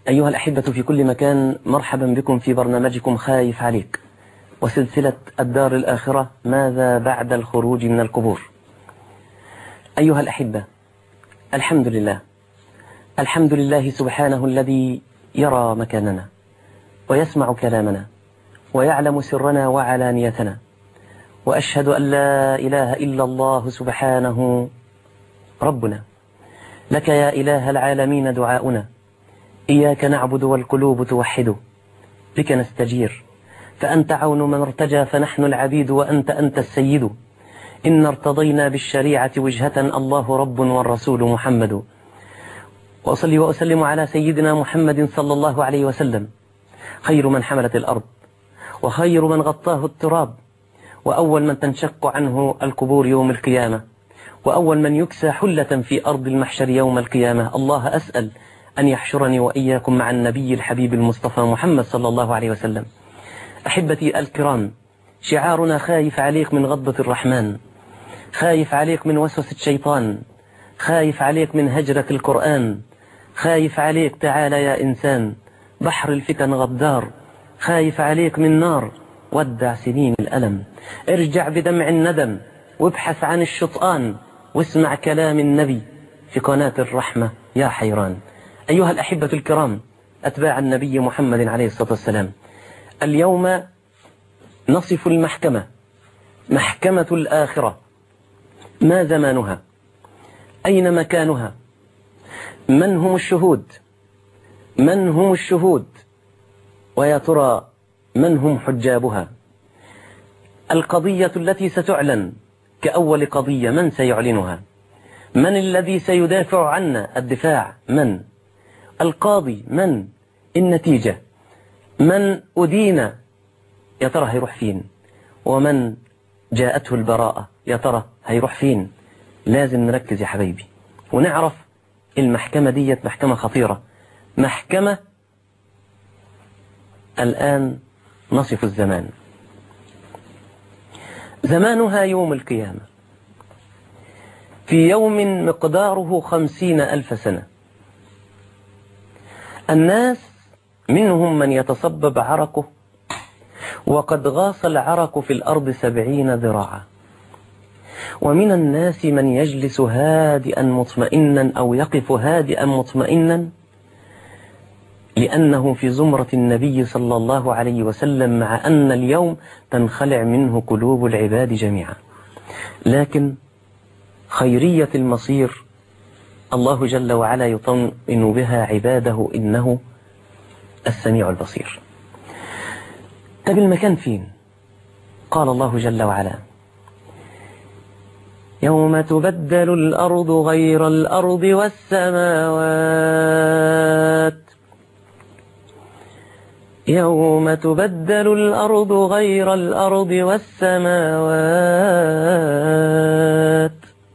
أيها الأحبة في كل مكان، مرحبا بكم في برنامجكم خايف عليك وسلسلة الدار الآخرة، ماذا بعد الخروج من القبور. أيها الأحبة، الحمد لله، الحمد لله سبحانه الذي يرى مكاننا ويسمع كلامنا ويعلم سرنا وعلانيتنا، وأشهد أن لا إله إلا الله سبحانه ربنا. لك يا إله العالمين دعاؤنا، إياك نعبد والقلوب توحد، بك نستجير، فأنت عون من ارتجى، فنحن العبيد وأنت السيد. إن ارتضينا بالشريعة وجهة، الله رب والرسول محمد. وأصلي وأسلم على سيدنا محمد صلى الله عليه وسلم، خير من حملت الأرض وخير من غطاه التراب، وأول من تنشق عنه القبور يوم القيامة، وأول من يكسى حلة في أرض المحشر يوم القيامة. الله أسأل أن يحشرني وإياكم مع النبي الحبيب المصطفى محمد صلى الله عليه وسلم. أحبتي الكرام، شعارنا خايف عليك من غضبة الرحمن، خايف عليك من وسوسة الشيطان، خايف عليك من هجرة القرآن، خايف عليك تعال يا إنسان، بحر الفتن غدار، خايف عليك من نار، ودع سنين الألم، ارجع بدمع الندم وابحث عن الشطآن، واسمع كلام النبي في قناة الرحمة يا حيران. أيها الأحبة الكرام، أتباع النبي محمد عليه الصلاة والسلام، اليوم نصف المحكمة، محكمة الآخرة. ما زمانها؟ أين مكانها؟ من هم الشهود؟ من هم الشهود؟ ويا ترى من هم حجابها؟ القضية التي ستعلن كأول قضية، من سيعلنها؟ من الذي سيدافع عنا الدفاع؟ من القاضي؟ من النتيجة؟ من أدين يا ترى هيروح فين؟ ومن جاءته البراءة يا ترى هيروح فين؟ لازم نركز يا حبايبي ونعرف المحكمة ديت محكمة خطيرة، محكمة الآن نصف الزمان. زمانها يوم القيامة، في يوم مقداره 50,000 سنة. الناس منهم من يتصبب عرقه، وقد غاص العرق في الأرض 70 ذراعا، ومن الناس من يجلس هادئا مطمئنا أو يقف هادئا مطمئنا، لأنه في زمرة النبي صلى الله عليه وسلم، مع أن اليوم تنخلع منه قلوب العباد جميعا. لكن خيرية المصير الله جل وعلا يطمئن بها عباده، إنه السميع البصير. طب المكان فين؟ قال الله جل وعلا: يوم تبدل الأرض غير الأرض والسماوات، يوم تبدل الأرض غير الأرض والسماوات،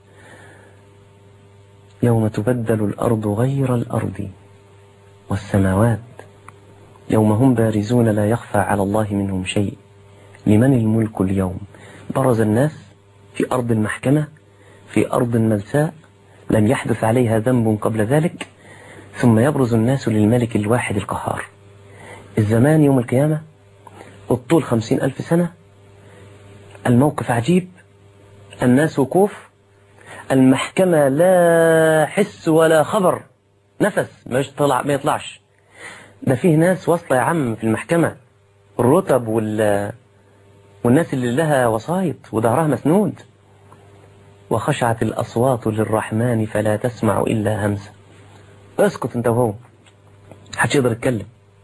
يوم تبدل الأرض غير الأرض والسماوات، يوم هم بارزون لا يخفى على الله منهم شيء. لمن الملك اليوم؟ برز الناس في أرض المحكمة، في أرض ملساء لم يحدث عليها ذنب قبل ذلك، ثم يبرز الناس للملك الواحد القهار. الزمان يوم القيامة، الطول 50,000 سنة، الموقف عجيب، الناس وقوف، المحكمة لا حس ولا خبر، نفس ما يطلعش. ده فيه ناس واصلة يا عم في المحكمة، الرتب والناس اللي لها وسايط وظهرها مسنود. وخشعت الأصوات للرحمن فلا تسمع إلا همسة. اسكت انت وهو، محدش يقدر يتكلم.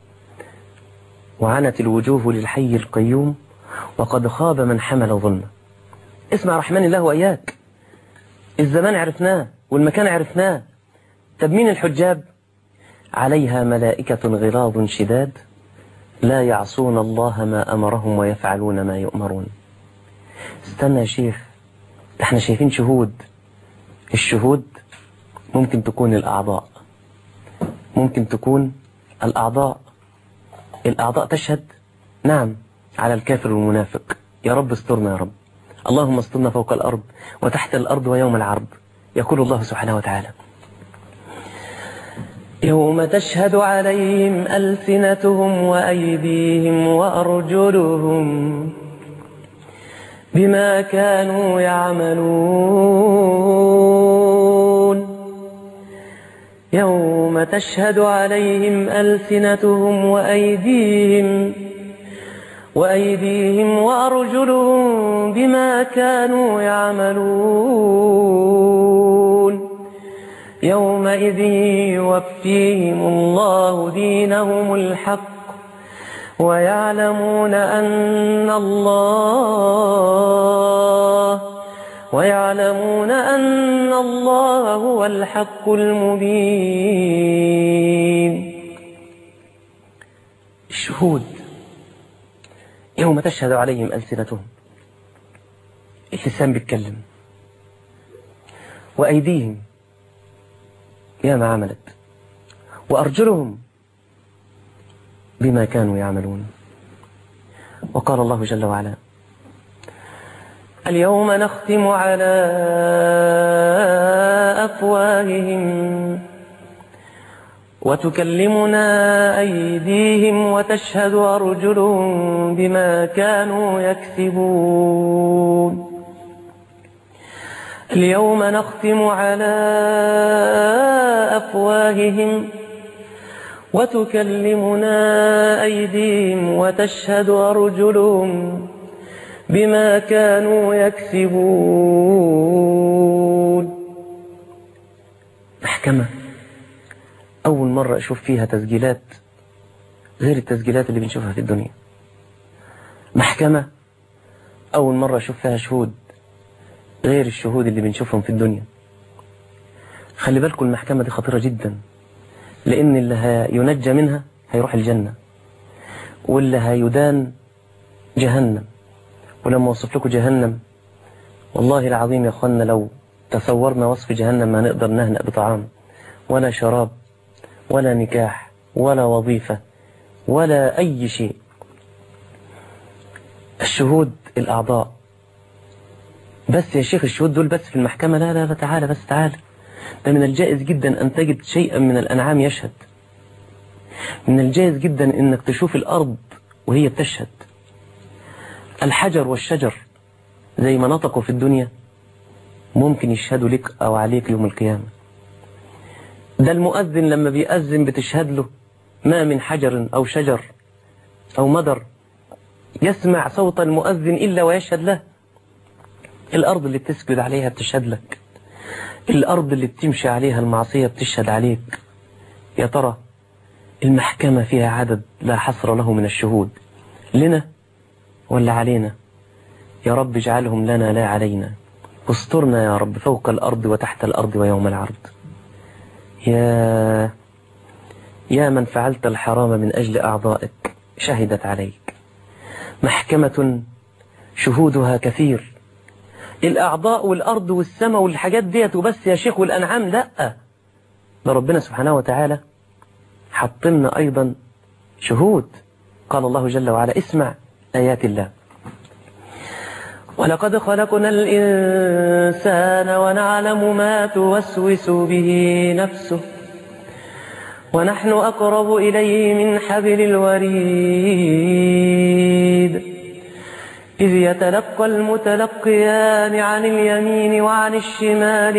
وعنت الوجوه للحي القيوم وقد خاب من حمل ظلمه. اسمع رحمن الله وإياك. الزمان عرفناه والمكان عرفناه. طب مين الحجاب؟ عليها ملائكة غلاظ شداد لا يعصون الله ما أمرهم ويفعلون ما يؤمرون. استنى يا شيخ، احنا شايفين شهود. الشهود ممكن تكون الأعضاء، ممكن تكون الأعضاء تشهد، نعم، على الكافر والمنافق. يا رب استرنا يا رب، اللهم استرنا فوق الأرض وتحت الأرض ويوم العرض. يقول الله سبحانه وتعالى: يوم تشهد عليهم ألسنتهم وأيديهم وأرجلهم بما كانوا يعملون. يوم تشهد عليهم ألسنتهم وأيديهم وأرجلهم بما كانوا يعملون. يومئذ يوفيهم الله دينهم الحق ويعلمون أن الله هو الحق المبين. الشهود يوم تشهد عليهم ألسنتهم، اللسان بيتكلم، وأيديهم يا ما عملت، وأرجلهم بما كانوا يعملون. وقال الله جل وعلا: اليوم نختم على أفواههم وتكلمنا أيديهم وتشهد أرجلهم بما كانوا يكسبون. اليوم نختم على أفواههم وتكلمنا أيديهم وتشهد أرجلهم بما كانوا يكسبون. محكمة أول مرة أشوف فيها تسجيلات غير التسجيلات اللي بنشوفها في الدنيا. محكمة أول مرة أشوف فيها شهود غير الشهود اللي بنشوفهم في الدنيا. خلي بالكم المحكمة دي خطيرة جدا، لأن اللي هينجى منها هيروح الجنة، واللي هيدان جهنم. ولما وصف لكم جهنم، والله العظيم يا أخوانا لو تصورنا وصف جهنم ما نقدر نهنأ بطعام ولا شراب ولا نكاح ولا وظيفة ولا أي شيء. الشهود الأعضاء بس يا شيخ، الشهود دول بس في المحكمة؟ لا لا لا، تعالى بس تعالى. ده من الجائز جدا أن تجد شيئا من الأنعام يشهد. من الجائز جدا أنك تشوف الأرض وهي بتشهد. الحجر والشجر زي ما نطقوا في الدنيا ممكن يشهدوا لك أو عليك يوم القيامة. ده المؤذن لما بيأذن بتشهد له، ما من حجر أو شجر أو مدر يسمع صوت المؤذن إلا ويشهد له. الأرض اللي بتسجد عليها بتشهد لك، الأرض اللي بتمشي عليها المعصية بتشهد عليك. يا ترى المحكمة فيها عدد لا حصر له من الشهود، لنا ولا علينا؟ يا رب اجعلهم لنا لا علينا، واسترنا يا رب فوق الأرض وتحت الأرض ويوم العرض. يا من فعلت الحرام من أجل أعضائك شهدت عليك. محكمة شهودها كثير. الأعضاء والأرض والسماء والحاجات ديت وبس يا شيخ، والأنعام لا، ده ربنا سبحانه وتعالى حطلنا أيضا شهود. قال الله جل وعلا: اسمع آيات الله: ولقد خلقنا الإنسان ونعلم ما توسوس به نفسه ونحن أقرب إليه من حبل الوريد إذ يتلقى المتلقيان عن اليمين وعن الشمال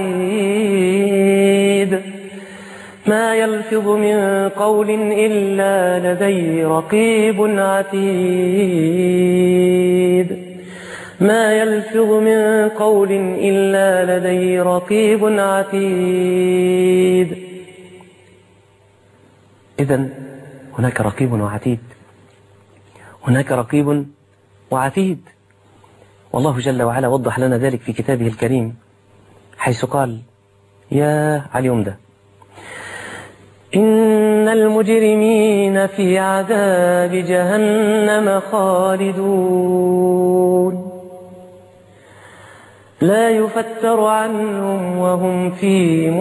قعيد ما يلفظ من قول إلا لديه رقيب عتيد. ما يلفظ من قول إلا لديه رقيب عتيد. إذن هناك رقيب وعتيد، هناك رقيب وعتيد. والله جل وعلا وضح لنا ذلك في كتابه الكريم حيث قال: يا اليوم ده إن المجرمين في عذاب جهنم خالدون لا يفتر عنهم وهم فيه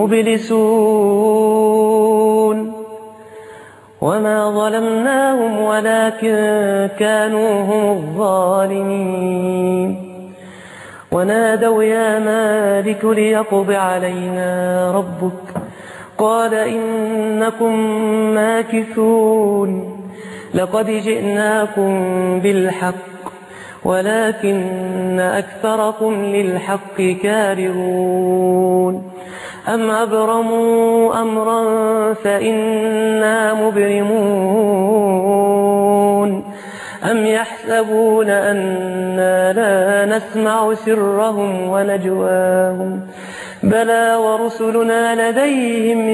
مبلسون وما ظلمناهم ولكن كانوا هم الظالمين ونادوا يا مالك ليقض علينا ربك قال إنكم ماكثون لقد جئناكم بالحق ولكن أكثركم للحق كارهون أم أبرموا أمرا فإنا مبرمون أم يحسبون أنا لا نسمع سرهم ونجواهم بلى ورسلنا لديهم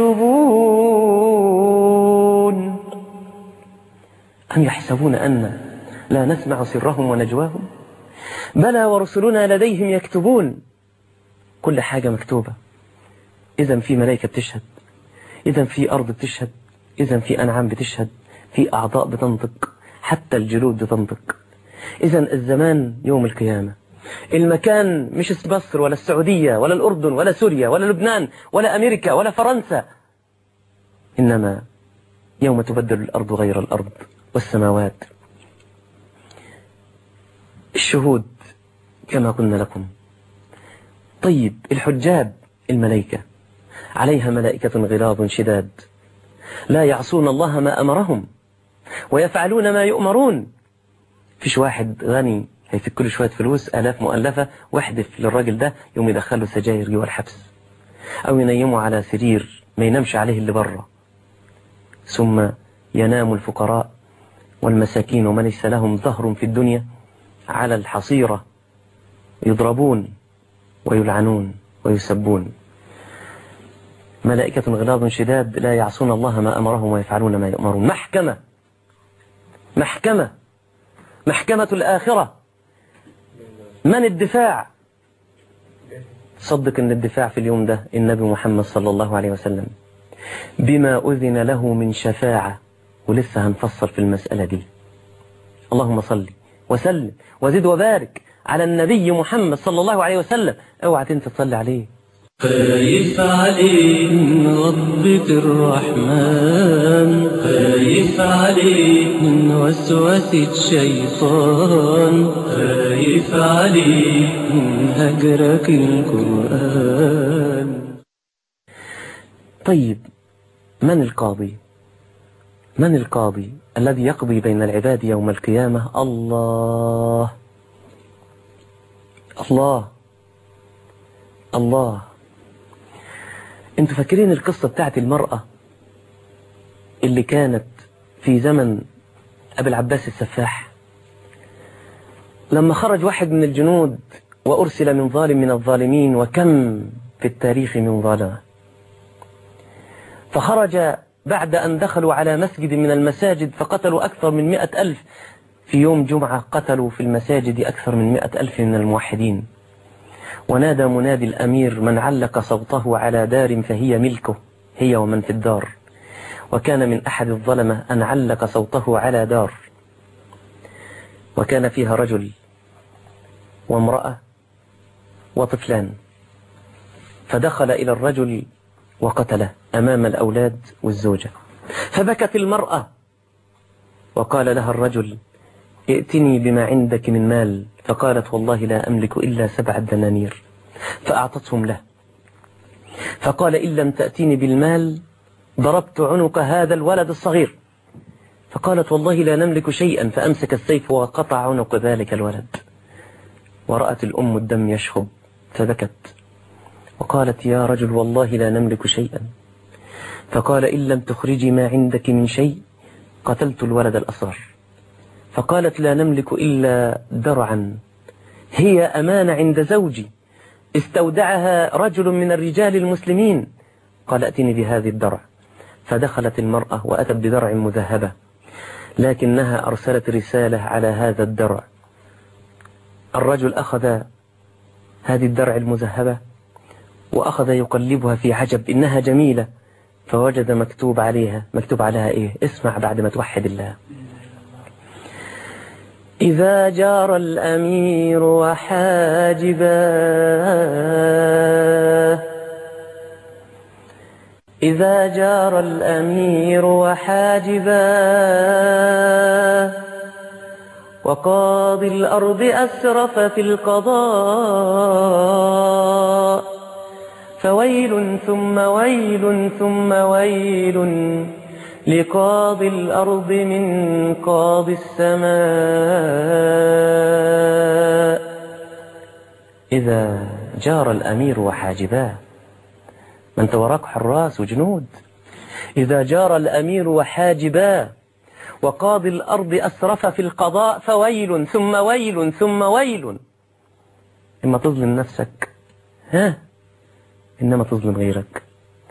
يكتبون أم يحسبون أن لا نسمع سرهم ونجواهم بلى ورسلنا لديهم يكتبون. كل حاجة مكتوبة. إذن في ملائكة بتشهد، إذن في أرض بتشهد، إذن في أنعام بتشهد، في أعضاء بتنطق، حتى الجلود بتنطق. إذن الزمان يوم القيامة. المكان مش مصر ولا السعودية ولا الأردن ولا سوريا ولا لبنان ولا أمريكا ولا فرنسا، إنما يوم تبدل الأرض غير الأرض والسماوات. الشهود كما قلنا لكم. طيب الحجاب الملائكة، عليها ملائكة غلاظ شداد لا يعصون الله ما أمرهم ويفعلون ما يؤمرون. فيش واحد غني هيفك كل شوية فلوس آلاف مؤلفة واحدف للراجل ده يوم يدخله سجاير جوه الحبس، أو ينيمه على سرير ما ينامش عليه اللي بره. ثم ينام الفقراء والمساكين ومن ليس لهم ظهر في الدنيا على الحصيرة، يضربون ويلعنون ويسبون. ملائكة غلاظ شداد لا يعصون الله ما أمرهم ويفعلون ما يؤمرون. محكمة، محكمة، محكمة الآخرة. من الدفاع؟ صدق أن الدفاع في اليوم ده النبي محمد صلى الله عليه وسلم بما أذن له من شفاعة، ولسه هنفصل في المسألة دي. اللهم صل وسلم وزد وبارك على النبي محمد صلى الله عليه وسلم. اوعى تنسى تصلي عليه. خايف عليك من غضبة الرحمن، خايف عليك من وسوسة الشيطان، خايف عليك من هجرك القرآن. طيب من القاضي؟ من القاضي الذي يقضي بين العباد يوم القيامة؟ الله الله الله. انتوا فاكرين القصة بتاعت المرأة اللي كانت في زمن أبي العباس السفاح، لما خرج واحد من الجنود وأرسل من ظالم من الظالمين، وكم في التاريخ من ظلمة، فخرج بعد أن دخلوا على مسجد من المساجد فقتلوا أكثر من 100,000. في يوم جمعة قتلوا في المساجد أكثر من 100,000 من الموحدين. ونادى منادي الأمير: من علق صوته على دار فهي ملكه، هي ومن في الدار. وكان من أحد الظلمة أن علق صوته على دار، وكان فيها رجل وامرأة وطفلان، فدخل إلى الرجل وقتله أمام الأولاد والزوجة. فبكت المرأة وقال لها الرجل: ائتني بما عندك من مال. فقالت: والله لا أملك إلا 7 دنانير. فأعطتهم له، فقال: إن لم تأتيني بالمال ضربت عنق هذا الولد الصغير. فقالت: والله لا نملك شيئا. فأمسك السيف وقطع عنق ذلك الولد. ورأت الأم الدم يشخب فبكت وقالت: يا رجل والله لا نملك شيئا. فقال: إن لم تخرجي ما عندك من شيء قتلت الولد الأصغر. فقالت: لا نملك إلا درعا، هي أمانة عند زوجي استودعها رجل من الرجال المسلمين. قال: ائتني بهذه الدرع. فدخلت المرأة وأتت بدرع مذهبة، لكنها أرسلت رسالة على هذا الدرع. الرجل أخذ هذه الدرع المذهبة وأخذ يقلبها في عجب، إنها جميلة، فوجد مكتوب عليها إيه؟ اسمع بعد ما توحد الله: إذا جار الأمير وحاجباه، إذا جار الأمير وحاجباه، وقاضي الأرض أسرف في القضاء، فويل ثم ويل ثم ويل لقاضي الأرض من قاضي السماء. إذا جار الأمير وحاجباه، ما أنت وراك حراس وجنود، إذا جار الأمير وحاجباه وقاضي الأرض أسرف في القضاء فويل ثم ويل ثم ويل. إما تظلم نفسك إنما تظلم غيرك.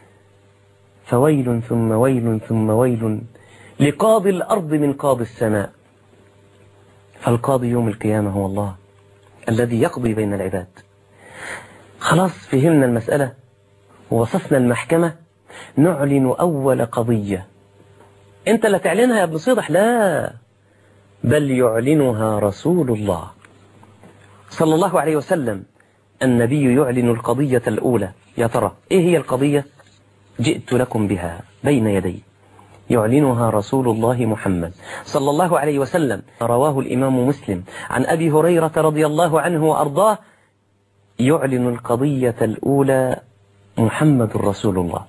فويل ثم ويل ثم ويل لقاضي الأرض من قاضي السماء. فالقاضي يوم القيامة هو الله الذي يقضي بين العباد. خلاص فهمنا المسألة ووصفنا المحكمة. نعلن أول قضية. أنت لا تعلنها يا ابن صيدح، لا، بل يعلنها رسول الله صلى الله عليه وسلم. النبي يعلن القضية الأولى. يا ترى إيه هي القضية؟ جئت لكم بها بين يدي. يعلنها رسول الله محمد صلى الله عليه وسلم. رواه الإمام مسلم عن أبي هريرة رضي الله عنه وأرضاه. يعلن القضية الأولى محمد رسول الله.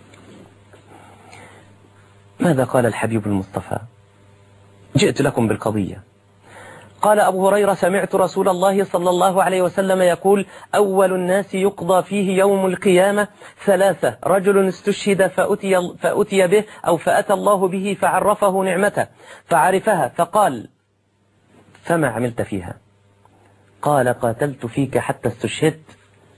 ماذا قال الحبيب المصطفى؟ جئت لكم بالقضية. قال أبو هريرة: سمعت رسول الله صلى الله عليه وسلم يقول: أول الناس يقضى فيه يوم القيامة ثلاثة: رجل استشهد فأتي به أو فأتى الله به فعرفه نعمته فعرفها فقال: فما عملت فيها؟ قال: قاتلت فيك حتى استشهدت.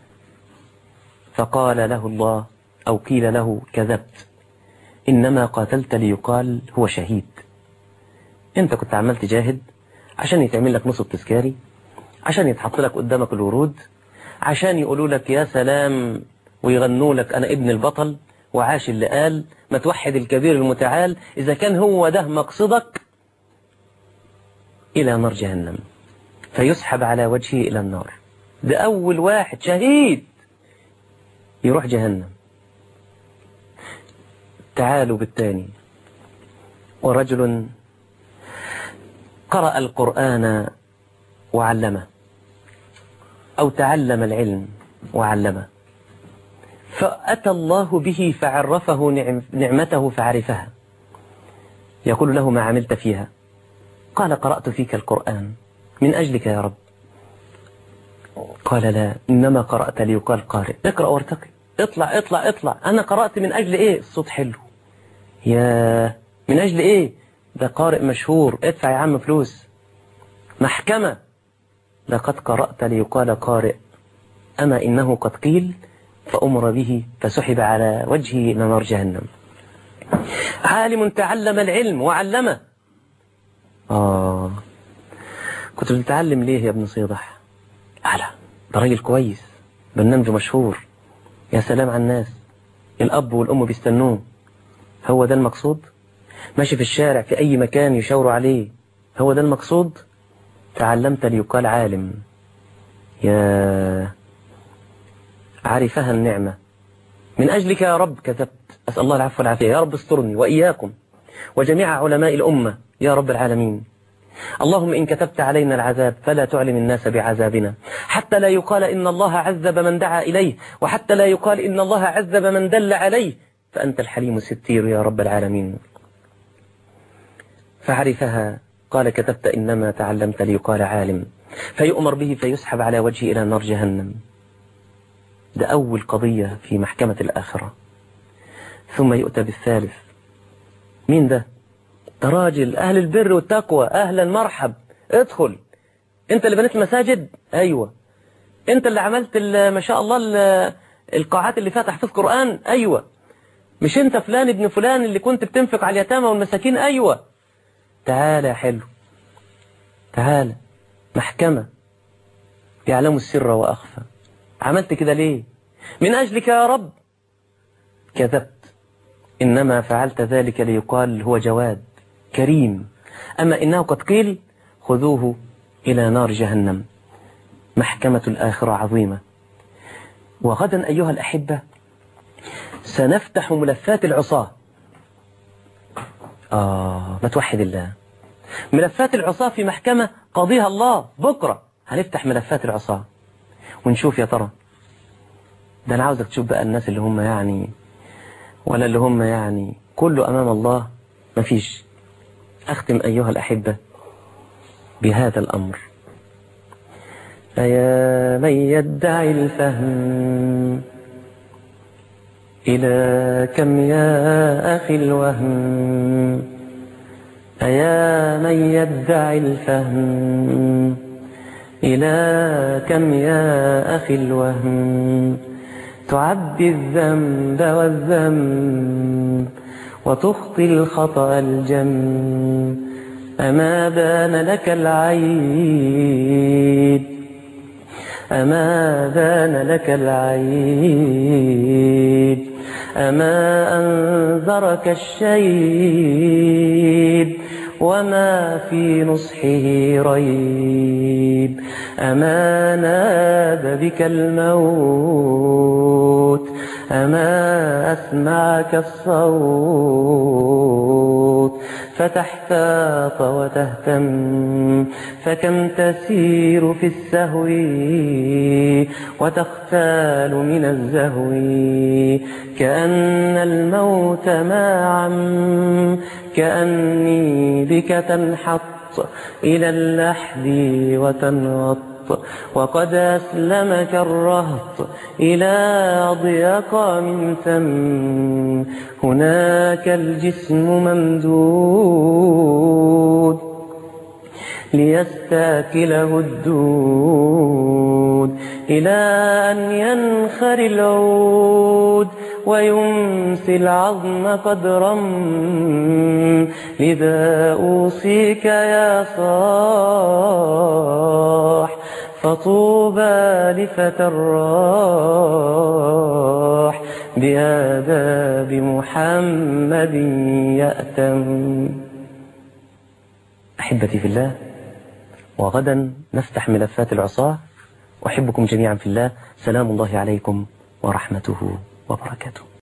فقال له الله أو قيل له: كذبت، إنما قاتلت ليقال هو شهيد. أنت كنت عمال تجاهد عشان يتعمل لك نصب تذكاري، عشان يتحط لك قدامك الورود، عشان يقولوا لك يا سلام ويغنوا لك أنا ابن البطل وعاش اللي قال ما توحد الكبير المتعال. إذا كان هو ده مقصدك، إلى نار جهنم، فيسحب على وجهه إلى النار. ده أول واحد شهيد يروح جهنم. تعالوا بالتاني: ورجل قرأ القرآن وعلمه أو تعلم العلم وعلمه فأتى الله به فعرفه نعمته فعرفها. يقول له: ما عملت فيها؟ قال: قرأت فيك القرآن من أجلك يا رب. قال: لا، إنما قرأت ليقال قارئ. اقرأ وارتقي، اطلع اطلع اطلع. أنا قرأت من أجل إيه؟ الصوت حلو. يا من أجل إيه؟ ده قارئ مشهور، ادفع يا عم فلوس. محكمة: لقد قرأت ليقال قارئ، أما إنه قد قيل، فأمر به فسحب على وجهه إلى نار جهنم. عالم تعلم العلم وعلمه. كنت بتتعلم ليه يا ابن صيدح؟ ده راجل كويس، برنامجه مشهور، يا سلام على الناس، الأب والأم بيستنوه. هو ده المقصود؟ ماشي في الشارع في أي مكان يشاوروا عليه، هو ده المقصود؟ تعلمت ليقال عالم. يا عرفها النعمة من أجلك يا رب كذبت، أسأل الله العفو والعافية. يا رب استرني وإياكم وجميع علماء الأمة يا رب العالمين. اللهم إن كتبت علينا العذاب فلا تعلم الناس بعذابنا، حتى لا يقال إن الله عذب من دعا إليه، وحتى لا يقال إن الله عذب من دل عليه، فأنت الحليم الستير يا رب العالمين. فعرفها. قال: كتبت إنما تعلمت ليقال عالم. فيؤمر به فيسحب على وجهه إلى نار جهنم. ده أول قضية في محكمة الآخرة. ثم يؤتى بالثالث. مين ده؟ ده راجل أهل البر والتقوى، أهلا مرحب، ادخل. أنت اللي بنيت المساجد؟ أيوة. أنت اللي عملت ما شاء الله القاعات اللي فيها تحفيظ قرآن؟ أيوة. مش أنت فلان ابن فلان اللي كنت بتنفق على اليتامى والمساكين؟ أيوة. تعالى يا حلو، تعالى. محكمة يعلم السر وأخفى. عملت كده ليه؟ من أجلك يا رب. كذبت، إنما فعلت ذلك ليقال هو جواد كريم، أما إنه قد قيل خذوه إلى نار جهنم. محكمة الآخرة عظيمة. وغدا أيها الأحبة سنفتح ملفات العصاة. ما توحد الله. ملفات العصاة في محكمة قاضيها الله. بكرة هنفتح ملفات العصاة ونشوف يا ترى ده أنا عاوزك تشوف بقى الناس اللي هم يعني ولا اللي هم يعني كله أمام الله مفيش. أختم أيها الأحبة بهذا الأمر: فيا من يدعي الفهم إلى كم يا أخي الوهم، فيا من يدعي الفهم إلى كم يا أخي الوهم، تعبي الذنب والذنب وتخطي الخطأ الجم، أما بان لك العيب، أما بان لك العيب، أما أنذرك الشيب وما في نصحه ريب، أما نادى بك الموت، أما أسمعك الصوت، فتحتاط وتهتم، فكم تسير في السهو وتختال من الزهو، كأن الموت معا، كأني بك تنحط إلى اللحد وتنغط، وقد أسلمك الرهط إلى أضيق من ثم، هناك الجسم ممدود ليستاكله الدود، إلى أن ينخر العود ويمسي العظم قدرا، لذا أوصيك يا صاح، فطوبى لفتى الراح، بآداب محمد يأتم. أحبتي في الله، وغدا نفتح ملفات العصاة. أحبكم جميعا في الله. سلام الله عليكم ورحمته وبركاته.